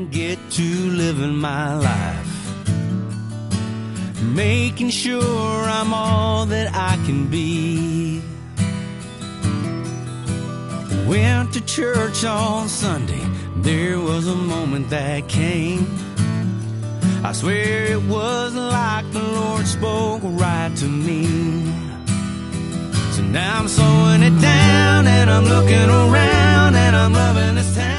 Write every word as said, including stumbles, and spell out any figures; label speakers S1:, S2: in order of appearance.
S1: and get to living my life, making sure I'm all that I can be. Went to church on Sunday, there was a moment that came. I swear it was like the Lord spoke right to me. So now I'm slowing it down and I'm looking around and I'm loving this town.